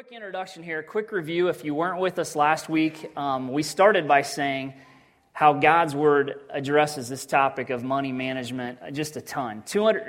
Quick introduction here, quick review. If you weren't with us last week, we started by saying how God's Word addresses this topic of money management just a ton.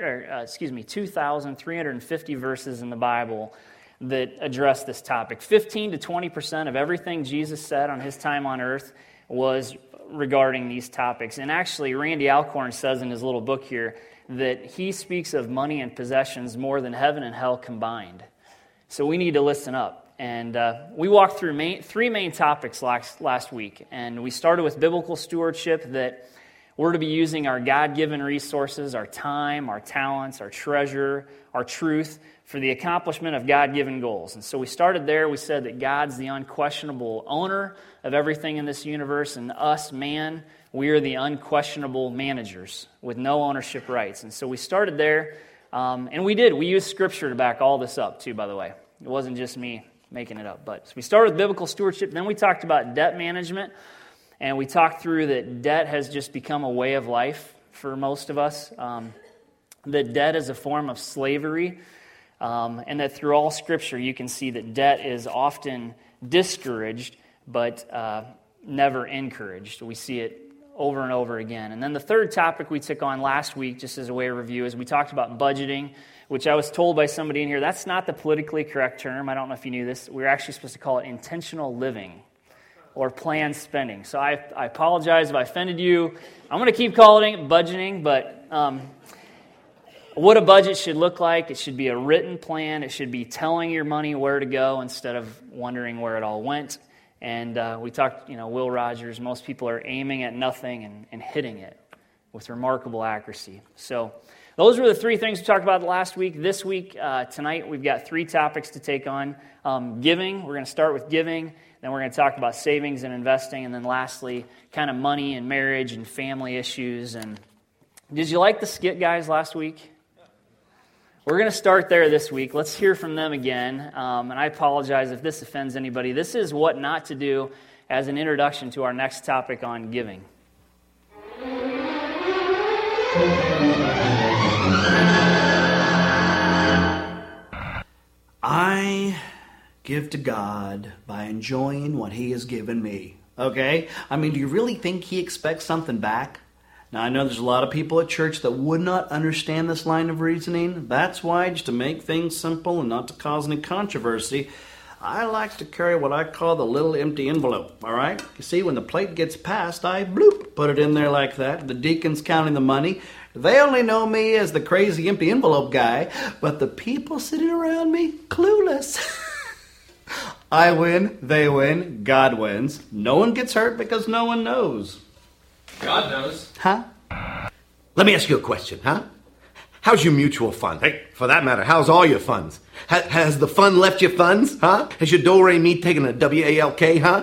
2,350 verses in the Bible that address this topic. 15 to 20% of everything Jesus said on his time on earth was regarding these topics. And actually, Randy Alcorn says in his little book here that he speaks of money and possessions more than heaven and hell combined. So we need to listen up. And we walked through three main topics last week. And we started with biblical stewardship, that we're to be using our God-given resources, our time, our talents, our treasure, our truth, for the accomplishment of God-given goals. And so we started there. We said that God's the unquestionable owner of everything in this universe, and us, man, we are the unquestionable managers with no ownership rights. And so we started there. And we did. We used Scripture to back all this up, too, by the way. It wasn't just me making it up. But so we started with biblical stewardship. Then we talked about debt management. And we talked through that debt has just become a way of life for most of us. That debt is a form of slavery. And that through all Scripture, you can see that debt is often discouraged, but never encouraged. We see it over and over again. And then the third topic we took on last week, just as a way of review, is we talked about budgeting, which I was told by somebody in here, that's not the politically correct term. I don't know if you knew this. We're actually supposed to call it intentional living or planned spending. So I apologize if I offended you. I'm going to keep calling it budgeting, but what a budget should look like, it should be a written plan. It should be telling your money where to go instead of wondering where it all went. And we talked, Will Rogers, most people are aiming at nothing and hitting it with remarkable accuracy. So those were the three things we talked about last week. This week, tonight, we've got three topics to take on. Giving, we're going to start with giving. Then we're going to talk about savings and investing. And then lastly, kind of money and marriage and family issues. And did you like the skit, guys, last week? We're going to start there this week. Let's hear from them again. And I apologize if this offends anybody. This is what not to do as an introduction to our next topic on giving. I give to God by enjoying what He has given me. Okay? I mean, do you really think He expects something back? Now, I know there's a lot of people at church that would not understand this line of reasoning. That's why, just to make things simple and not to cause any controversy, I like to carry what I call the little empty envelope, all right? You see, when the plate gets passed, I bloop, put it in there like that. The deacon's counting the money. They only know me as the crazy empty envelope guy, but the people sitting around me, clueless. I win, they win, God wins. No one gets hurt because no one knows. God knows. Huh? Let me ask you a question, huh? How's your mutual fund? Hey, for that matter, how's all your funds? Has the fund left your funds, huh? Has your do-re-mi taken a W-A-L-K, huh?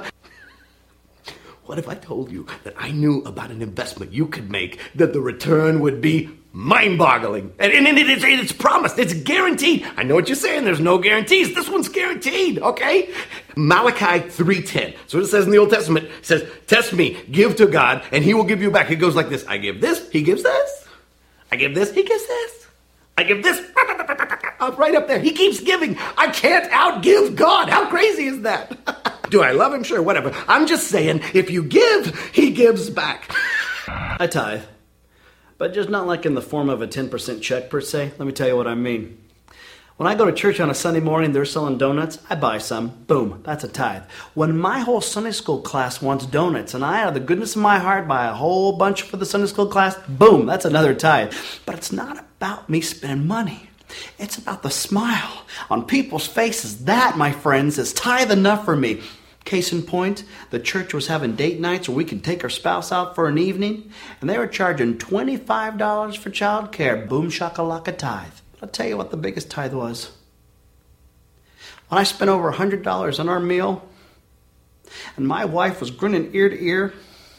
What if I told you that I knew about an investment you could make, that the return would be mind-boggling? And it's promised. It's guaranteed. I know what you're saying. There's no guarantees. This one's guaranteed, okay? Malachi 3:10. So it says in the Old Testament. It says, test me, give to God, and He will give you back. It goes like this. I give this, He gives this. I give this, He gives this. I give this. Right up there. He keeps giving. I can't outgive God. How crazy is that? Do I love Him? Sure, whatever. I'm just saying, if you give, He gives back. I tithe. But just not like in the form of a 10% check per se. Let me tell you what I mean. When I go to church on a Sunday morning, they're selling donuts. I buy some. Boom, that's a tithe. When my whole Sunday school class wants donuts, and I, out of the goodness of my heart, buy a whole bunch for the Sunday school class, boom, that's another tithe. But it's not about me spending money. It's about the smile on people's faces. That, my friends, is tithe enough for me. Case in point, the church was having date nights where we could take our spouse out for an evening, and they were charging $25 for child care. Boom shakalaka tithe. I'll tell you what the biggest tithe was. When I spent over $100 on our meal, and my wife was grinning ear to ear,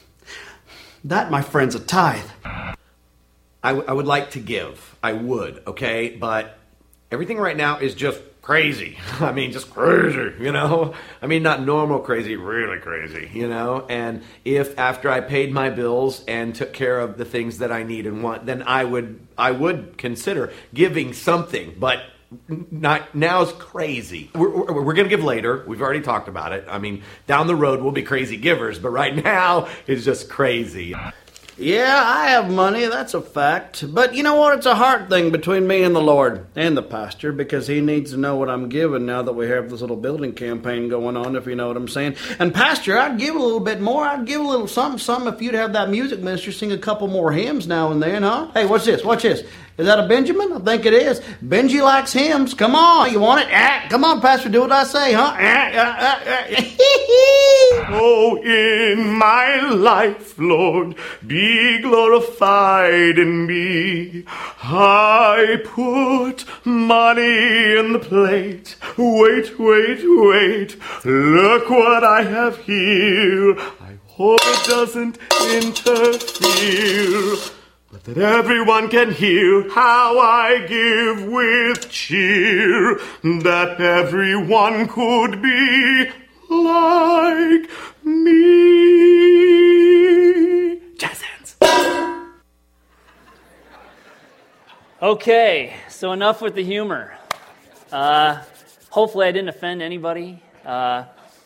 that, my friend's, a tithe. I would like to give. I would, okay? But everything right now is just crazy. I mean, just crazy, I mean, not normal crazy, really crazy, And if after I paid my bills and took care of the things that I need and want, then I would consider giving something. But Now's crazy. We're going to give later. We've already talked about it. I mean, down the road we'll be crazy givers, but right now it's just crazy. Yeah, I have money, that's a fact. But you know what? It's a heart thing between me and the Lord and the pastor, because he needs to know what I'm giving now that we have this little building campaign going on, if you know what I'm saying. And pastor, I'd give a little bit more. I'd give a little something if you'd have that music minister sing a couple more hymns now and then, huh? Hey, what's this? Watch this. Is that a Benjamin? I think it is. Benji likes hymns. Come on, you want it? Come on, pastor, do what I say, huh? Oh, in my life, Lord, be glorified in me. I put money in the plate. Wait. Look what I have here. I hope it doesn't interfere. But that everyone can hear how I give with cheer. That everyone could be like me. Jazz hands. Okay, so enough with the humor. Hopefully I didn't offend anybody. I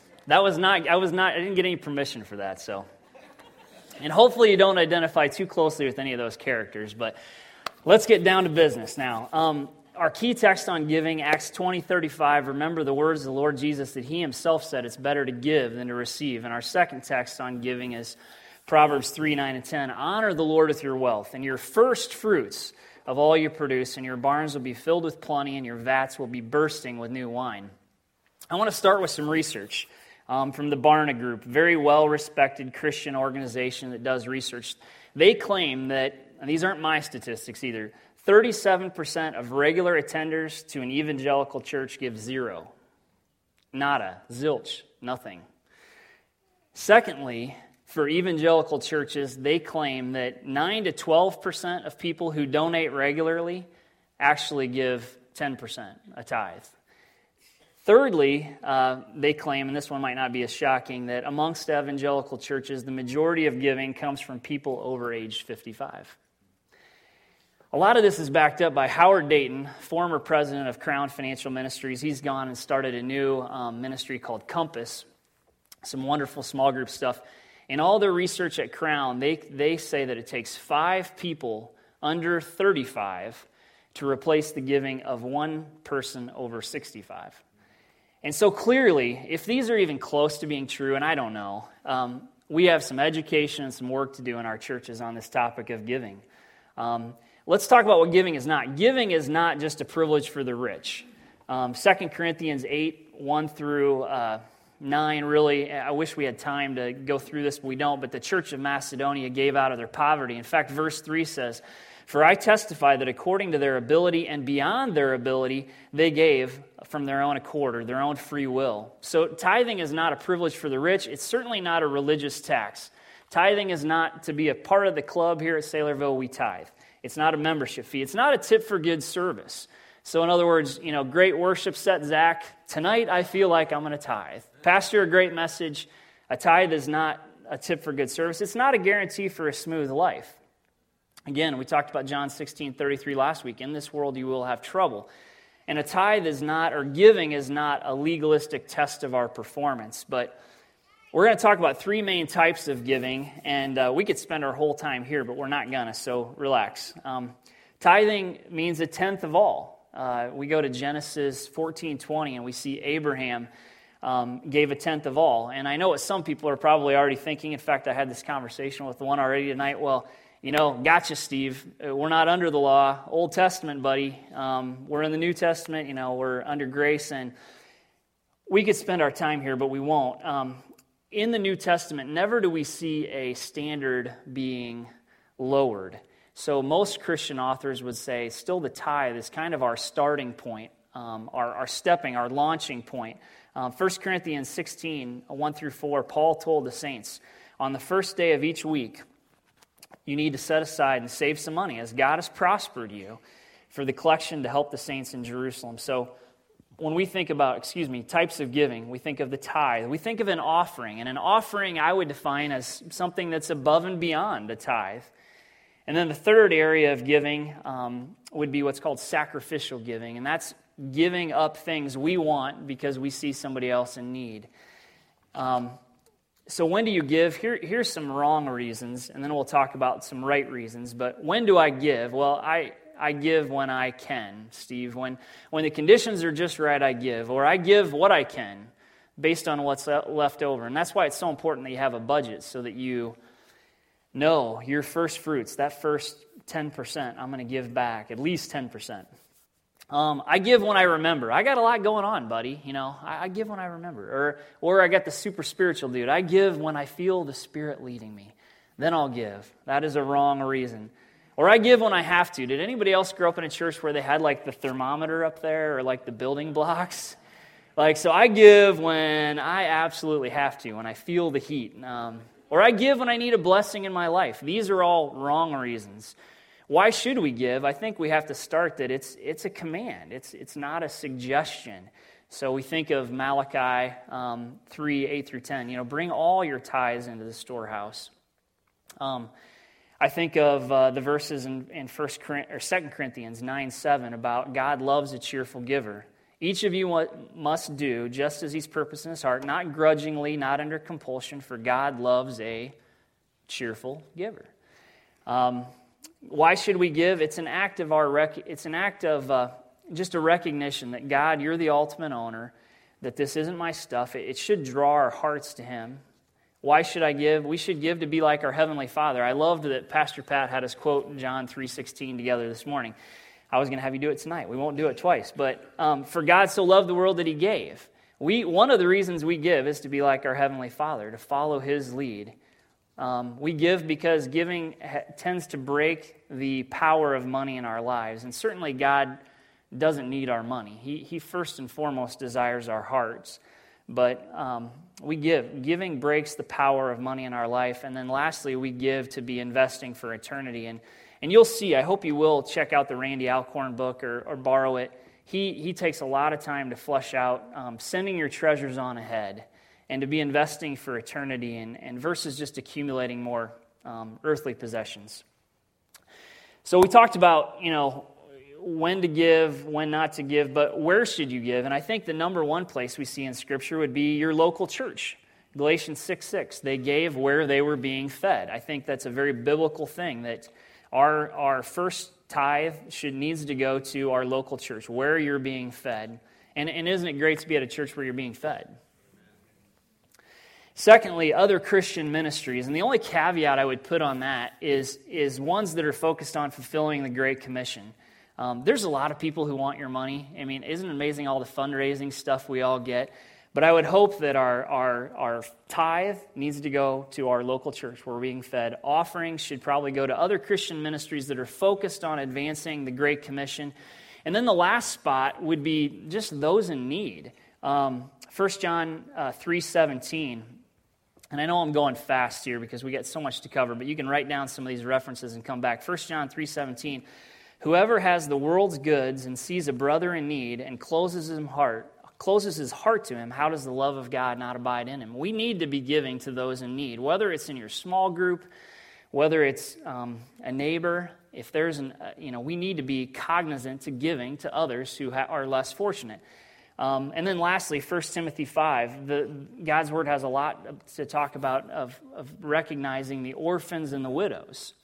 didn't get any permission for that, so. And hopefully you don't identify too closely with any of those characters, but let's get down to business now. Our key text on giving, Acts 20:35, remember the words of the Lord Jesus that he himself said it's better to give than to receive. And our second text on giving is Proverbs 3:9 and 10. Honor the Lord with your wealth and your first fruits of all you produce, and your barns will be filled with plenty, and your vats will be bursting with new wine. I want to start with some research from the Barna Group, very well-respected Christian organization that does research. They claim that, and these aren't my statistics either, 37% of regular attenders to an evangelical church give zero. Nada, zilch, nothing. Secondly, for evangelical churches, they claim that 9 to 12% of people who donate regularly actually give 10%, a tithe. Thirdly, they claim, and this one might not be as shocking, that amongst evangelical churches, the majority of giving comes from people over age 55. A lot of this is backed up by Howard Dayton, former president of Crown Financial Ministries. He's gone and started a new ministry called Compass, some wonderful small group stuff. In all their research at Crown, they say that it takes 5 people under 35 to replace the giving of one person over 65. And so clearly, if these are even close to being true, and I don't know, we have some education and some work to do in our churches on this topic of giving. Let's talk about what giving is not. Giving is not just a privilege for the rich. 2 Corinthians 8, 1 through 9, really, I wish we had time to go through this, but we don't. But the church of Macedonia gave out of their poverty. In fact, verse 3 says, "For I testify that according to their ability and beyond their ability, they gave from their own accord or their own free will." So tithing is not a privilege for the rich. It's certainly not a religious tax. Tithing is not to be a part of the club here at Saylorville, we tithe. It's not a membership fee. It's not a tip for good service. So in other words, great worship set, Zach. Tonight I feel like I'm going to tithe. Pastor, a great message. A tithe is not a tip for good service. It's not a guarantee for a smooth life. Again, we talked about John 16:33 last week. In this world you will have trouble. And a tithe is not, or giving is not, a legalistic test of our performance. But we're going to talk about 3 main types of giving, and we could spend our whole time here, but we're not going to, so relax. Tithing means 1/10 of all. We go to Genesis 14:20, and we see Abraham gave 1/10 of all. And I know what some people are probably already thinking. In fact, I had this conversation with one already tonight. Well, gotcha, Steve. We're not under the law. Old Testament, buddy. We're in the New Testament. We're under grace, and we could spend our time here, but we won't. In the New Testament, never do we see a standard being lowered. So most Christian authors would say still the tithe is kind of our starting point, our stepping, our launching point. 1 Corinthians 16, 1 through 4, Paul told the saints, on the first day of each week, you need to set aside and save some money as God has prospered you for the collection to help the saints in Jerusalem. So when we think about, types of giving, we think of the tithe. We think of an offering. And an offering I would define as something that's above and beyond a tithe. And then the third area of giving would be what's called sacrificial giving. And that's giving up things we want because we see somebody else in need. So when do you give? Here's some wrong reasons, and then we'll talk about some right reasons. But when do I give? Well, I give when I can, Steve. When the conditions are just right, I give. Or I give what I can based on what's left over. And that's why it's so important that you have a budget so that you know your first fruits, that first 10%, I'm going to give back, at least 10%. I give when I remember. I got a lot going on, buddy. I give when I remember. Or I got the super spiritual dude. I give when I feel the Spirit leading me. Then I'll give. That is a wrong reason. Or I give when I have to. Did anybody else grow up in a church where they had like the thermometer up there or like the building blocks? So I give when I absolutely have to, when I feel the heat. Or I give when I need a blessing in my life. These are all wrong reasons. Why should we give? I think we have to start that it's a command. It's not a suggestion. So we think of Malachi 3, 8 through 10. Bring all your tithes into the storehouse. I think of the verses in 2 Corinthians 9, 7 about God loves a cheerful giver. Each of you must do just as he's purposed in his heart, not grudgingly, not under compulsion, for God loves a cheerful giver. Why should we give? It's an act of just a recognition that God, you're the ultimate owner, that this isn't my stuff. It should draw our hearts to him. Why should I give? We should give to be like our Heavenly Father. I loved that Pastor Pat had us quote John 3:16 together this morning. I was going to have you do it tonight. We won't do it twice. But for God so loved the world that he gave. One of the reasons we give is to be like our Heavenly Father, to follow his lead. We give because giving tends to break the power of money in our lives. And certainly God doesn't need our money. He first and foremost desires our hearts. But we give. Giving breaks the power of money in our life. And then lastly, we give to be investing for eternity. And you'll see, I hope you will check out the Randy Alcorn book or borrow it. He takes a lot of time to flesh out sending your treasures on ahead and to be investing for eternity and versus just accumulating more earthly possessions. So we talked about, when to give, when not to give, but where should you give? And I think the number one place we see in Scripture would be your local church. Galatians 6:6, they gave where they were being fed. I think that's a very biblical thing, that our first tithe needs to go to our local church, where you're being fed. And isn't it great to be at a church where you're being fed? Secondly, other Christian ministries. And the only caveat I would put on that is ones that are focused on fulfilling the Great Commission. There's a lot of people who want your money. I mean, isn't it amazing all the fundraising stuff we all get? But I would hope that our tithe needs to go to our local church where we're being fed. Offerings should probably go to other Christian ministries that are focused on advancing the Great Commission. And then the last spot would be just those in need. 1 John 3:17. And I know I'm going fast here because we got so much to cover, but you can write down some of these references and come back. 1 John 3:17. Whoever has the world's goods and sees a brother in need and closes his heart to him, how does the love of God not abide in him? We need to be giving to those in need, whether it's in your small group, whether it's a neighbor. If there's we need to be cognizant to giving to others who are less fortunate. And then lastly, 1 Timothy 5, God's Word has a lot to talk about of recognizing the orphans and the widows.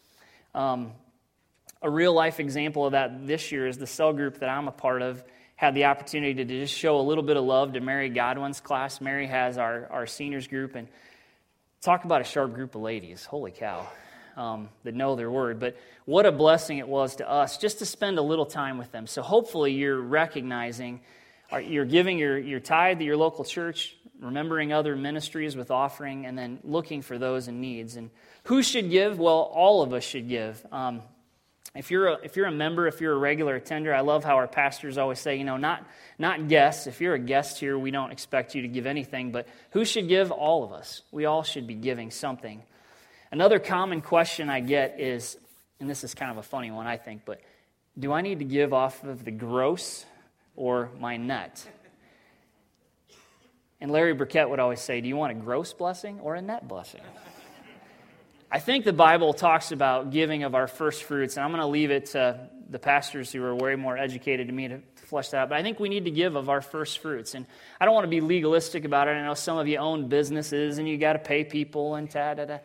A real-life example of that this year is the cell group that I'm a part of had the opportunity to just show a little bit of love to Mary Godwin's class. Mary has our seniors group, and talk about a sharp group of ladies. Holy cow, that know their word. But what a blessing it was to us just to spend a little time with them. So hopefully you're recognizing, you're giving your tithe to your local church, remembering other ministries with offering, and then looking for those in needs. And who should give? Well, all of us should give. If you're a member, if you're a regular attender, I love how our pastors always say, not guests. If you're a guest here, we don't expect you to give anything, but who should give? All of us. We all should be giving something. Another common question I get is, and this is kind of a funny one, I think, but do I need to give off of the gross or my net? And Larry Burkett would always say, do you want a gross blessing or a net blessing? I think the Bible talks about giving of our first fruits, and I'm going to leave it to the pastors who are way more educated than me to flesh that out. But I think we need to give of our first fruits. And I don't want to be legalistic about it. I know some of you own businesses and you got to pay people and ta-da-da.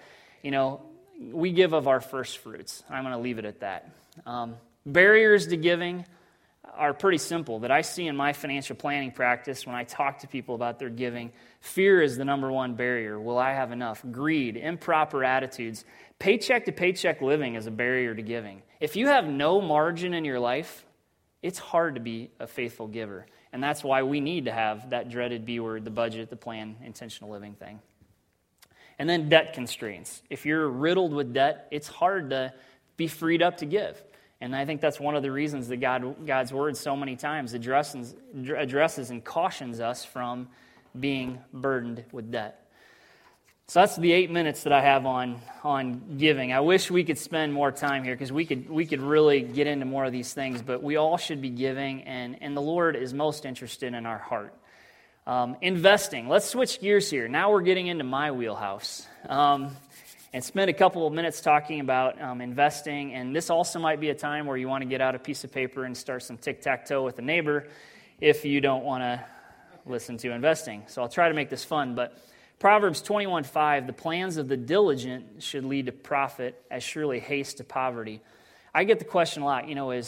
We give of our first fruits. I'm going to leave it at that. Barriers to giving are pretty simple that I see in my financial planning practice when I talk to people about their giving. Fear is the number one barrier. Will I have enough? Greed, improper attitudes. Paycheck to paycheck living is a barrier to giving. If you have no margin in your life, it's hard to be a faithful giver. And that's why we need to have that dreaded B word, the budget, the plan, intentional living thing. And then debt constraints. If you're riddled with debt, it's hard to be freed up to give. And I think that's one of the reasons that God's word so many times addresses and cautions us from being burdened with debt. So that's the 8 minutes that I have on giving. I wish we could spend more time here because we could really get into more of these things, but we all should be giving, and the Lord is most interested in our heart. Investing. Let's switch gears here. Now we're getting into my wheelhouse. And spend a couple of minutes talking about investing. And this also might be a time where you want to get out a piece of paper and start some tic-tac-toe with a neighbor if you don't want to listen to investing. So I'll try to make this fun. But Proverbs 21:5, the plans of the diligent should lead to profit as surely haste to poverty. I get the question a lot,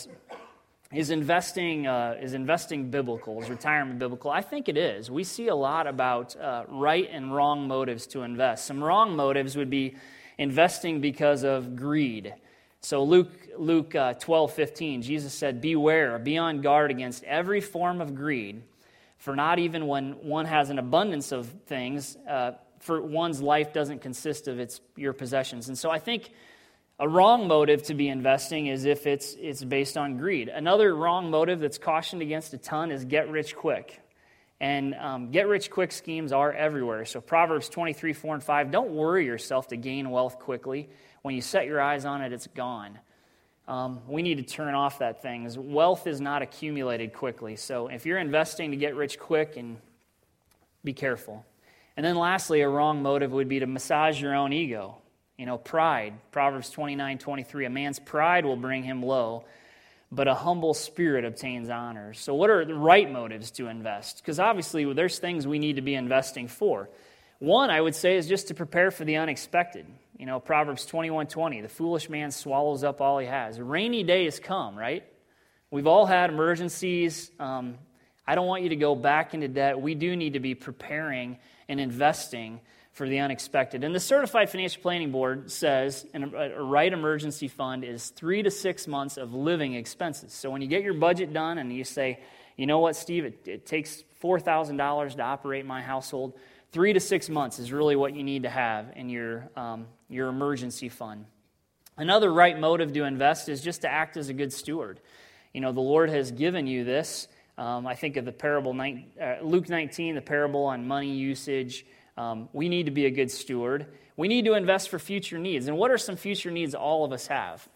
is investing biblical? Is retirement biblical? I think it is. We see a lot about right and wrong motives to invest. Some wrong motives would be investing because of greed. So Luke 12:15, Jesus said, "Beware, be on guard against every form of greed, for not even when one has an abundance of things, for one's life doesn't consist of your possessions." And so I think a wrong motive to be investing is if it's based on greed. Another wrong motive that's cautioned against a ton is get rich quick. And get-rich-quick schemes are everywhere. So Proverbs 23:4-5, don't worry yourself to gain wealth quickly. When you set your eyes on it, it's gone. We need to turn off that thing. Wealth is not accumulated quickly. So if you're investing to get rich quick, and be careful. And then lastly, a wrong motive would be to massage your own ego. Pride. Proverbs 29:23, a man's pride will bring him low, but a humble spirit obtains honor. So what are the right motives to invest? Because obviously there's things we need to be investing for. One, I would say, is just to prepare for the unexpected. Proverbs 21:20, the foolish man swallows up all he has. Rainy days come, right? We've all had emergencies. I don't want you to go back into debt. We do need to be preparing and investing for the unexpected. And the Certified Financial Planning Board says a right emergency fund is 3 to 6 months of living expenses. So when you get your budget done and you say, you know what, Steve, it takes $4,000 to operate my household, 3 to 6 months is really what you need to have in your emergency fund. Another right motive to invest is just to act as a good steward. The Lord has given you this. I think of the parable, Luke 19, the parable on money usage. We need to be a good steward. We need to invest for future needs. And what are some future needs all of us have?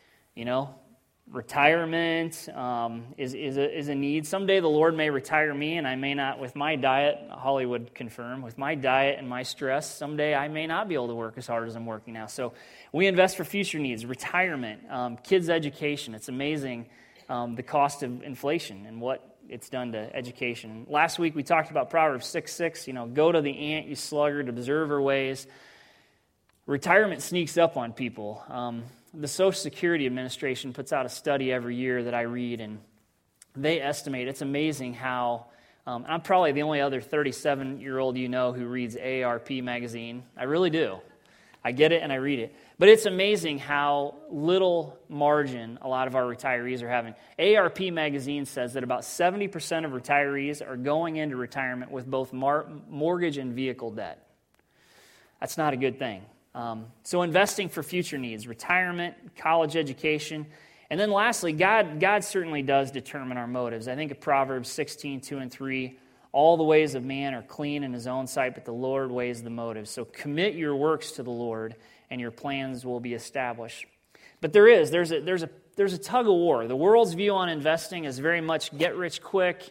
Retirement is a need. Someday the Lord may retire me, and I may not, with my diet, Holly would confirm, with my diet and my stress, someday I may not be able to work as hard as I'm working now. So we invest for future needs, retirement, kids' education. It's amazing the cost of inflation and what it's done to education. Last week we talked about Proverbs 6:6, go to the ant, you sluggard, observe her ways. Retirement sneaks up on people. The Social Security Administration puts out a study every year that I read, and they estimate, it's amazing how, I'm probably the only other 37-year-old who reads AARP magazine. I really do. I get it and I read it. But it's amazing how little margin a lot of our retirees are having. AARP magazine says that about 70% of retirees are going into retirement with both mortgage and vehicle debt. That's not a good thing. So investing for future needs, retirement, college education, and then lastly, God certainly does determine our motives. I think of Proverbs 16:2-3, all the ways of man are clean in his own sight, but the Lord weighs the motives. So commit your works to the Lord, and your plans will be established. But there's a tug of war. The world's view on investing is very much get rich quick,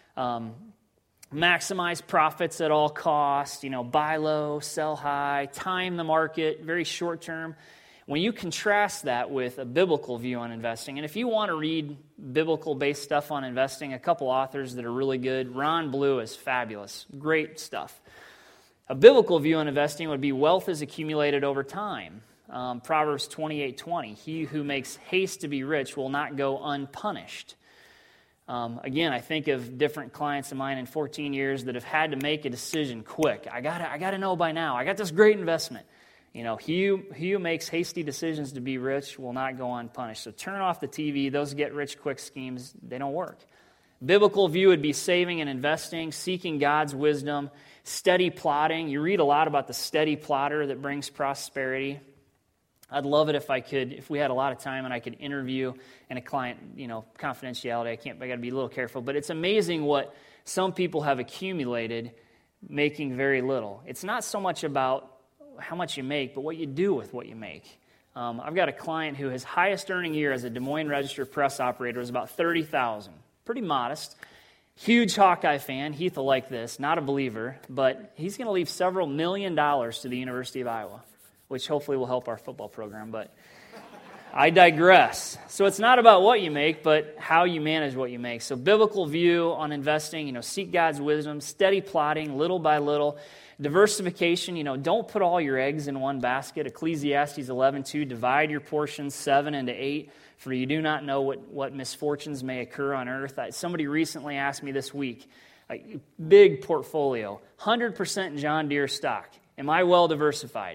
maximize profits at all costs, buy low, sell high, time the market, very short term. When you contrast that with a biblical view on investing, and if you want to read biblical-based stuff on investing, a couple authors that are really good. Ron Blue is fabulous. Great stuff. A biblical view on investing would be wealth is accumulated over time. Proverbs 28:20, he who makes haste to be rich will not go unpunished. Again, I think of different clients of mine in 14 years that have had to make a decision quick. I gotta know by now. I got this great investment. He who makes hasty decisions to be rich will not go unpunished. So turn off the TV. Those get-rich-quick schemes, they don't work. Biblical view would be saving and investing, seeking God's wisdom, steady plotting. You read a lot about the steady plotter that brings prosperity. I'd love it if we had a lot of time and I could interview and a client, confidentiality. I got to be a little careful. But it's amazing what some people have accumulated making very little. It's not so much about how much you make, but what you do with what you make. I've got a client who his highest earning year as a Des Moines Register press operator was about $30,000. Pretty modest. Huge Hawkeye fan. Heath will like this. Not a believer, but he's going to leave several $1 million to the University of Iowa, which hopefully will help our football program, but I digress. So it's not about what you make, but how you manage what you make. So biblical view on investing, seek God's wisdom, steady plotting, little by little. Diversification, don't put all your eggs in one basket. Ecclesiastes 11:2, divide your portions 7 into 8, for you do not know what misfortunes may occur on earth. Somebody recently asked me this week, a big portfolio, 100% John Deere stock. Am I well diversified?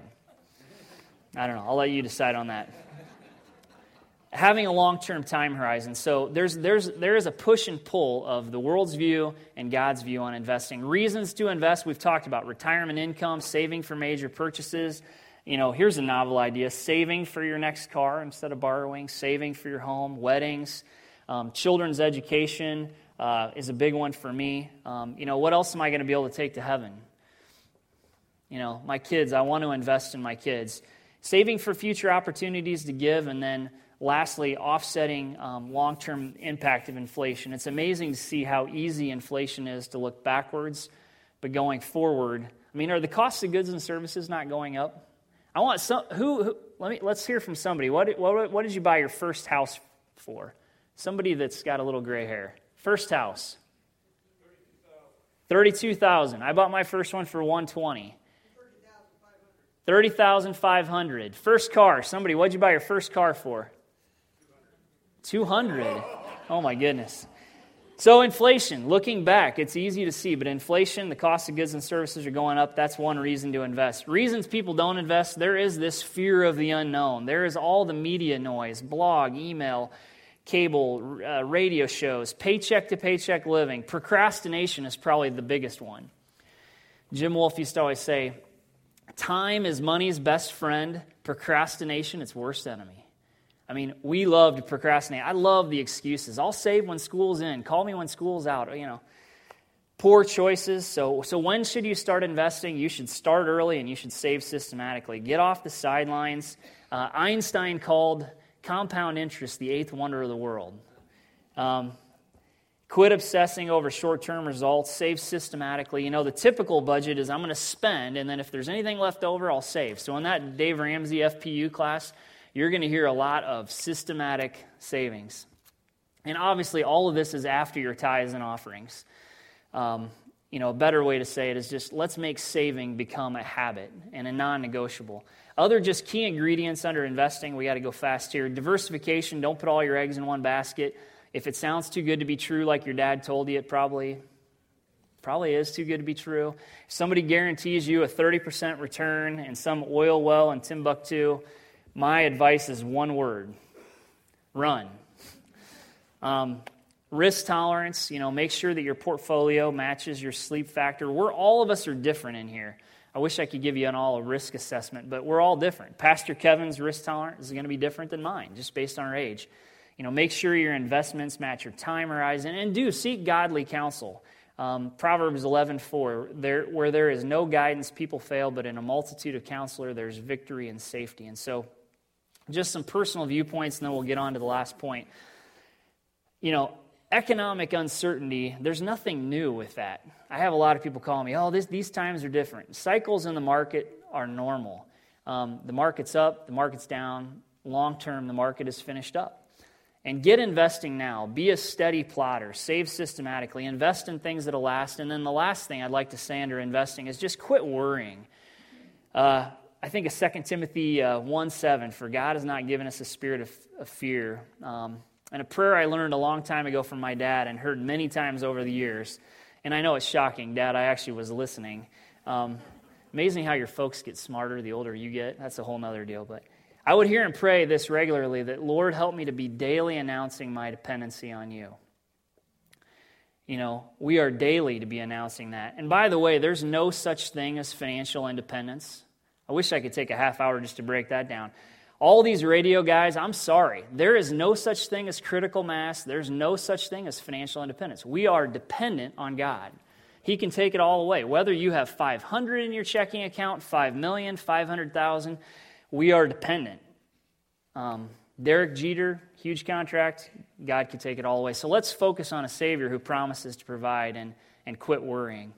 I don't know. I'll let you decide on that. Having a long-term time horizon. So there is a push and pull of the world's view and God's view on investing. Reasons to invest, we've talked about retirement income, saving for major purchases. Here's a novel idea, saving for your next car instead of borrowing, saving for your home, weddings, children's education is a big one for me. What else am I going to be able to take to heaven? My kids, I want to invest in my kids. Saving for future opportunities to give, and then lastly, offsetting long-term impact of inflation. It's amazing to see how easy inflation is to look backwards, but going forward, are the costs of goods and services not going up? I want some. Let's hear from somebody. What did you buy your first house for? Somebody that's got a little gray hair. First house. $32,000. I bought my first one for $120,000. $30,500. First car. Somebody, what'd you buy your first car for? $200,000. Oh my goodness. So inflation, looking back, it's easy to see, but inflation, the cost of goods and services are going up. That's one reason to invest. Reasons people don't invest, there is this fear of the unknown. There is all the media noise, blog, email, cable, radio shows, paycheck to paycheck living. Procrastination is probably the biggest one. Jim Wolfe used to always say, time is money's best friend. Procrastination, its worst enemy. We love to procrastinate. I love the excuses. I'll save when school's in. Call me when school's out. Poor choices. So when should you start investing? You should start early and you should save systematically. Get off the sidelines. Einstein called compound interest the eighth wonder of the world. Quit obsessing over short-term results. Save systematically. The typical budget is I'm going to spend, and then if there's anything left over, I'll save. So in that Dave Ramsey FPU class, you're going to hear a lot of systematic savings. And obviously, all of this is after your tithes and offerings. A better way to say it is just let's make saving become a habit and a non-negotiable. Other just key ingredients under investing, we got to go fast here. Diversification, don't put all your eggs in one basket. If it sounds too good to be true, like your dad told you, it probably is too good to be true. If somebody guarantees you a 30% return in some oil well in Timbuktu, my advice is one word: run. Risk tolerance, make sure that your portfolio matches your sleep factor. All of us are different in here. I wish I could give you a risk assessment, but we're all different. Pastor Kevin's risk tolerance is going to be different than mine, just based on our age. Make sure your investments match your time horizon, and seek godly counsel. Proverbs 11:4, where there is no guidance, people fail, but in a multitude of counselor, there's victory and safety. And so, just some personal viewpoints, and then we'll get on to the last point. Economic uncertainty, there's nothing new with that. I have a lot of people calling me, these times are different. Cycles in the market are normal. The market's up, the market's down. Long term, the market is finished up. And get investing now. Be a steady plotter. Save systematically. Invest in things that'll last. And then the last thing I'd like to say under investing is just quit worrying. I think of 2 Timothy 1:7, for God has not given us a spirit of fear. And a prayer I learned a long time ago from my dad and heard many times over the years. And I know it's shocking, Dad, I actually was listening. Amazing how your folks get smarter the older you get. That's a whole nother deal, but I would hear him pray this regularly, that Lord, help me to be daily announcing my dependency on you. You know, we are daily to be announcing that. And by the way, there's no such thing as financial independence. I wish I could take a half hour just to break that down. All these radio guys, I'm sorry. There is no such thing as critical mass. There's no such thing as financial independence. We are dependent on God. He can take it all away. Whether you have 500 in your checking account, 5 million, 500,000, we are dependent. Derek Jeter, huge contract. God could take it all away. So let's focus on a Savior who promises to provide and quit worrying.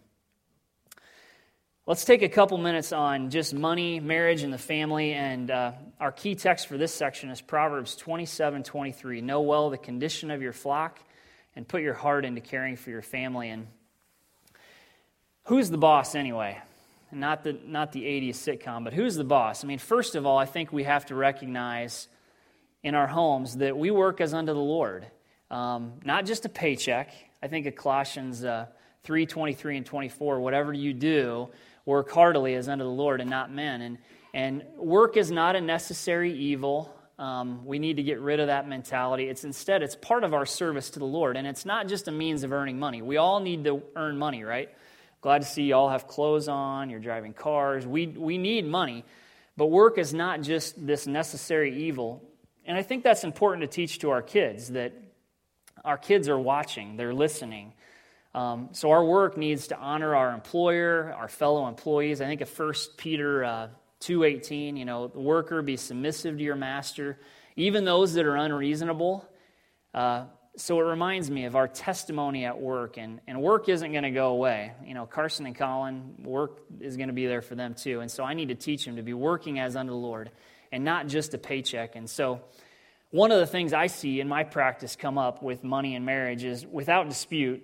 Let's take a couple minutes on just money, marriage, and the family. And our key text for this section is Proverbs 27:23. Know well the condition of your flock and put your heart into caring for your family. And who's the boss anyway? Not the 80s sitcom, but who's the boss? I mean, first of all, I think we have to recognize in our homes that we work as unto the Lord. Not just a paycheck. I think of Colossians 3:23 and 24, whatever you do, work heartily as unto the Lord and not men. And work is not a necessary evil. We need to get rid of that mentality. It's part of our service to the Lord. And it's not just a means of earning money. We all need to earn money, right? Glad to see you all have clothes on, you're driving cars. We need money. But work is not just this necessary evil. And I think that's important to teach to our kids, that our kids are watching, they're listening. So our work needs to honor our employer, our fellow employees. I think of 1 Peter 2:18, the worker, be submissive to your master, even those that are unreasonable. So it reminds me of our testimony at work, and work isn't going to go away. Carson and Colin, work is going to be there for them too. And so I need to teach them to be working as unto the Lord and not just a paycheck. And so one of the things I see in my practice come up with money and marriage is without dispute,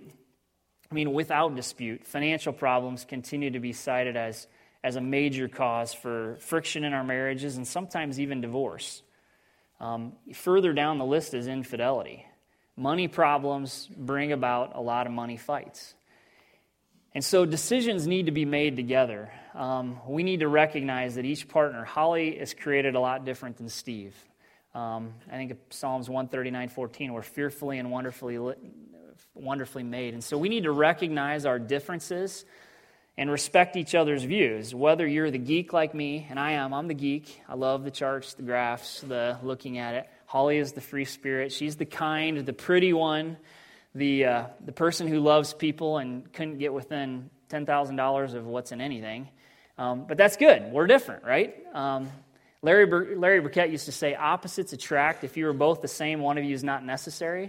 financial problems continue to be cited as a major cause for friction in our marriages and sometimes even divorce. Further down the list is infidelity. Money problems bring about a lot of money fights. And so decisions need to be made together. We need to recognize that each partner, Holly is created a lot different than Steve. I think of Psalms 139:14, we're fearfully and wonderfully made. And so we need to recognize our differences and respect each other's views. Whether you're the geek like me, and I'm the geek. I love the charts, the graphs, the looking at it. Holly is the free spirit. She's the kind, the pretty one, the person who loves people and couldn't get within $10,000 of what's in anything. But that's good. We're different, right? Larry Burkett used to say, opposites attract. If you were both the same, one of you is not necessary.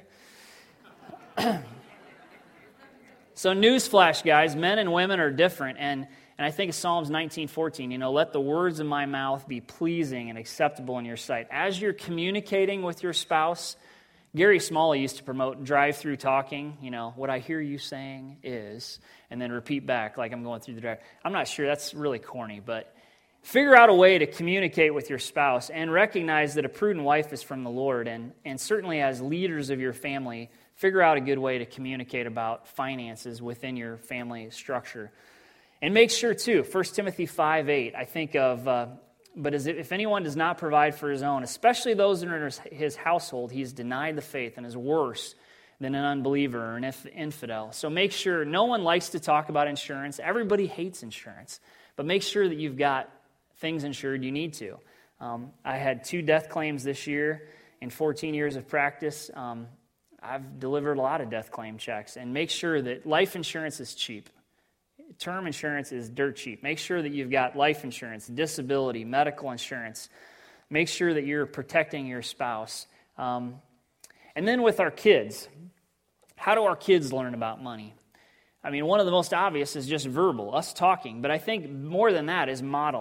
So newsflash, guys, men and women are different. And I think of Psalms 19:14, let the words of my mouth be pleasing and acceptable in your sight. As you're communicating with your spouse, Gary Smalley used to promote drive-through talking. What I hear you saying is, and then repeat back like I'm going through the drive. I'm not sure, that's really corny, but figure out a way to communicate with your spouse and recognize that a prudent wife is from the Lord. And certainly as leaders of your family, figure out a good way to communicate about finances within your family structure. And make sure, too, 1 Timothy 5:8, I think of, but if anyone does not provide for his own, especially those that are in his household, he's denied the faith and is worse than an unbeliever or an infidel. So make sure, no one likes to talk about insurance. Everybody hates insurance. But make sure that you've got things insured you need to. I had 2 death claims this year. In 14 years of practice, I've delivered a lot of death claim checks. And make sure that life insurance is cheap. Term insurance is dirt cheap. Make sure that you've got life insurance, disability, medical insurance. Make sure that you're protecting your spouse. And then with our kids, how do our kids learn about money? One of the most obvious is just verbal, us talking. But I think more than that is modeling.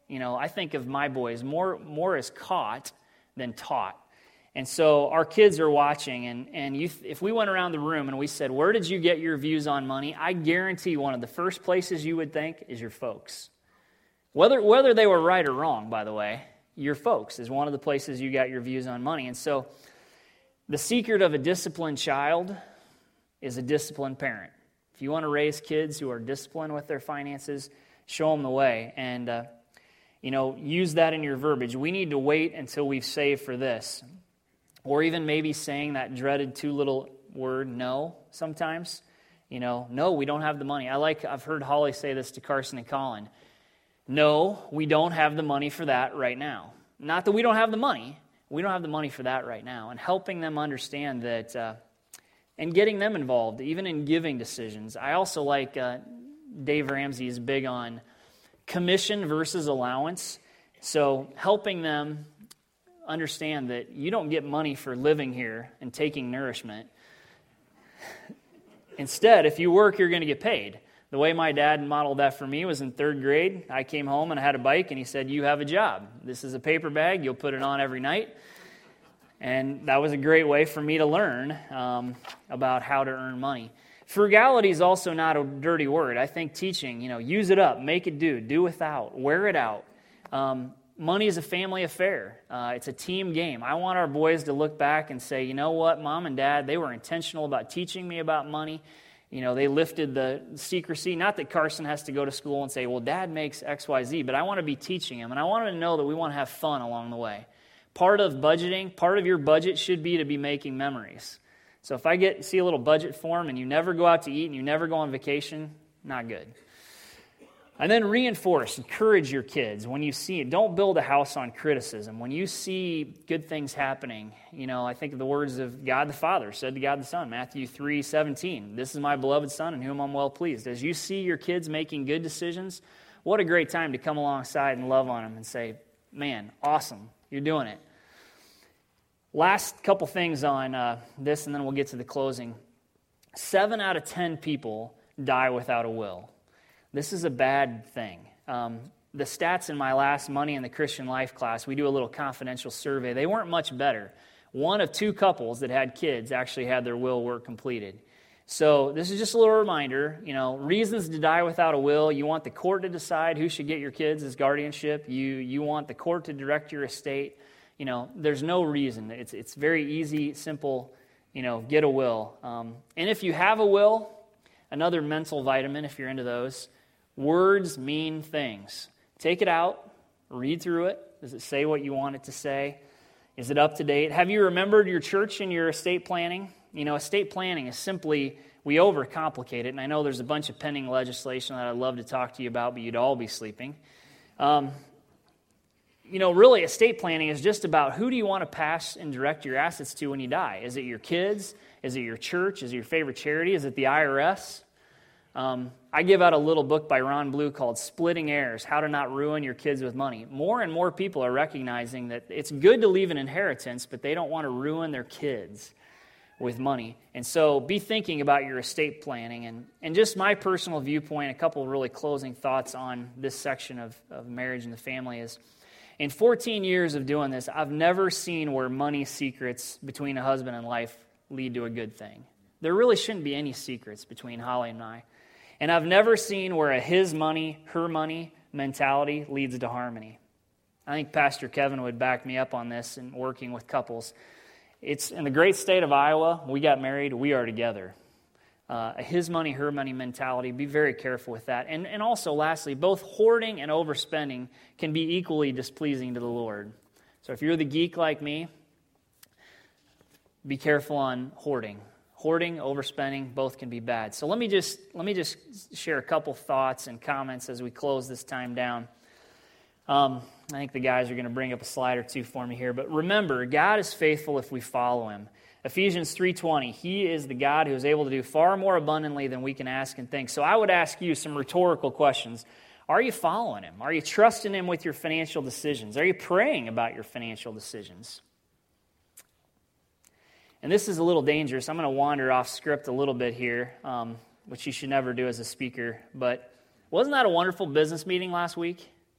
I think of my boys more as caught than taught. And so our kids are watching, and if we went around the room and we said, where did you get your views on money? I guarantee one of the first places you would think is your folks. Whether they were right or wrong, by the way, your folks is one of the places you got your views on money. And so the secret of a disciplined child is a disciplined parent. If you want to raise kids who are disciplined with their finances, show them the way. And, use that in your verbiage. We need to wait until we've saved for this. Or even maybe saying that dreaded two-little word, no, sometimes. No, we don't have the money. I've heard Holly say this to Carson and Colin. No, we don't have the money for that right now. Not that we don't have the money. We don't have the money for that right now. And helping them understand that, and getting them involved, even in giving decisions. I also like Dave Ramsey is big on commission versus allowance. So helping them understand that you don't get money for living here and taking nourishment. Instead, if you work, you're going to get paid. The way my dad modeled that for me was in 3rd grade. I came home and I had a bike, and he said, you have a job. This is a paper bag. You'll put it on every night. And that was a great way for me to learn about how to earn money. Frugality is also not a dirty word. I think teaching, use it up, make it do without, wear it out. Money is a family affair. It's a team game. I want our boys to look back and say, you know what, Mom and Dad, they were intentional about teaching me about money. They lifted the secrecy. Not that Carson has to go to school and say, well, Dad makes X, Y, Z, but I want to be teaching him, and I want him to know that we want to have fun along the way. Part of budgeting, part of your budget should be to be making memories. So if I see a little budget form and you never go out to eat and you never go on vacation, not good. And then reinforce, encourage your kids when you see it. Don't build a house on criticism. When you see good things happening, I think of the words of God the Father said to God the Son, Matthew 3:17. This is my beloved Son in whom I'm well pleased. As you see your kids making good decisions, what a great time to come alongside and love on them and say, man, awesome, you're doing it. Last couple things on this, and then we'll get to the closing. 7 out of 10 people die without a will. This is a bad thing. The stats in my last Money in the Christian Life class, we do a little confidential survey. They weren't much better. 1 of 2 couples that had kids actually had their will work completed. So this is just a little reminder, reasons to die without a will. You want the court to decide who should get your kids as guardianship. You want the court to direct your estate. There's no reason. It's very easy, simple, get a will. And if you have a will, another mental vitamin, if you're into those, words mean things. Take it out, read through it. Does it say what you want it to say? Is it up to date? Have you remembered your church and your estate planning? Estate planning is simply, we overcomplicate it, and I know there's a bunch of pending legislation that I'd love to talk to you about, but you'd all be sleeping. Really, estate planning is just about who do you want to pass and direct your assets to when you die. Is it your kids? Is it your church? Is it your favorite charity? Is it the IRS? I give out a little book by Ron Blue called Splitting Heirs, How to Not Ruin Your Kids with Money. More and more people are recognizing that it's good to leave an inheritance, but they don't want to ruin their kids with money. And so be thinking about your estate planning. And just my personal viewpoint, a couple of really closing thoughts on this section of marriage and the family is, in 14 years of doing this, I've never seen where money secrets between a husband and wife lead to a good thing. There really shouldn't be any secrets between Holly and I. And I've never seen where a his money, her money mentality leads to harmony. I think Pastor Kevin would back me up on this in working with couples. It's in the great state of Iowa, we got married, we are together. A his money, her money mentality, be very careful with that. And also, lastly, both hoarding and overspending can be equally displeasing to the Lord. So if you're the geek like me, be careful on hoarding. Hoarding, overspending, both can be bad. So let me just share a couple thoughts and comments as we close this time down. I think the guys are going to bring up a slide or two for me here. But remember, God is faithful if we follow Him. Ephesians 3:20, He is the God who is able to do far more abundantly than we can ask and think. So I would ask you some rhetorical questions. Are you following Him? Are you trusting Him with your financial decisions? Are you praying about your financial decisions? And this is a little dangerous. I'm going to wander off script a little bit here, which you should never do as a speaker. But wasn't that a wonderful business meeting last week?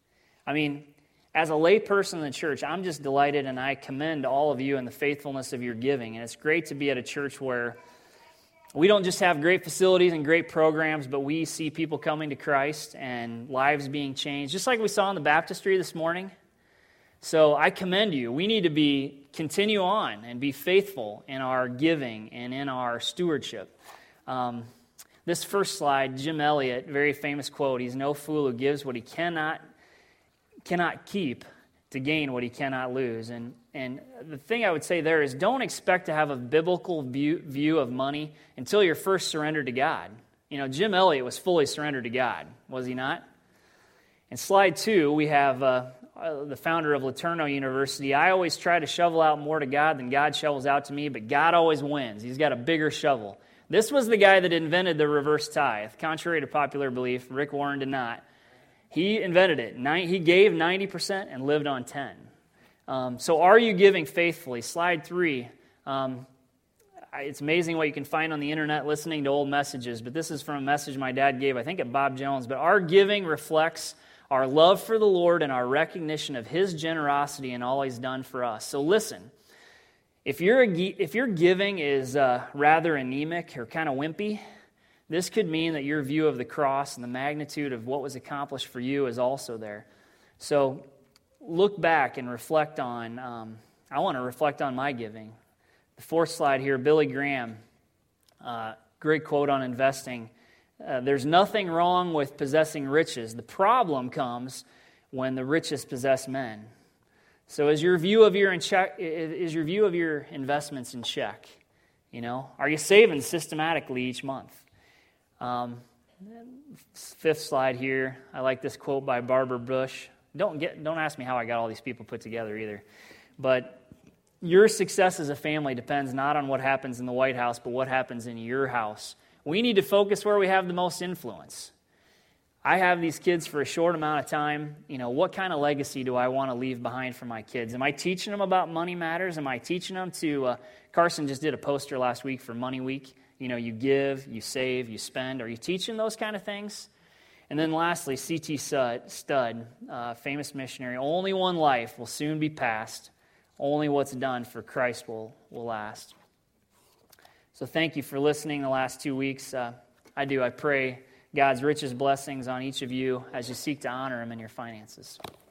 I mean, as a lay person in the church, I'm just delighted, and I commend all of you in the faithfulness of your giving. And it's great to be at a church where we don't just have great facilities and great programs, but we see people coming to Christ and lives being changed, just like we saw in the baptistry this morning. So I commend you. We need to continue on and be faithful in our giving and in our stewardship. This first slide, Jim Elliot, very famous quote, "He's no fool who gives what he cannot keep to gain what he cannot lose." And the thing I would say there is, don't expect to have a biblical view of money until you're first surrendered to God. You know, Jim Elliot was fully surrendered to God, was he not? In slide 2, we have the founder of LeTourneau University. "I always try to shovel out more to God than God shovels out to me, but God always wins. He's got a bigger shovel." This was the guy that invented the reverse tithe. Contrary to popular belief, Rick Warren did not. He invented it. He gave 90% and lived on 10. So are you giving faithfully? Slide 3. It's amazing what you can find on the internet listening to old messages, but this is from a message my dad gave, I think at Bob Jones. But our giving reflects our love for the Lord and our recognition of His generosity and all He's done for us. So listen, if your giving is rather anemic or kind of wimpy, this could mean that your view of the cross and the magnitude of what was accomplished for you is also there. So look back and reflect on, I want to reflect on my giving. The fourth slide here, Billy Graham, great quote on investing. "There's nothing wrong with possessing riches. The problem comes when the richest possess men." So is your view of your investments in check? You know, are you saving systematically each month? Fifth slide here. I like this quote by Barbara Bush. Don't ask me how I got all these people put together either. But your success as a family depends not on what happens in the White House, but what happens in your house. We need to focus where we have the most influence. I have these kids for a short amount of time. You know, what kind of legacy do I want to leave behind for my kids? Am I teaching them about money matters? Am I teaching them to, Carson just did a poster last week for Money Week. You know, you give, you save, you spend. Are you teaching those kind of things? And then lastly, C.T. Studd, famous missionary. "Only one life will soon be passed. Only what's done for Christ will last." So thank you for listening the last 2 weeks. I pray God's richest blessings on each of you as you seek to honor Him in your finances.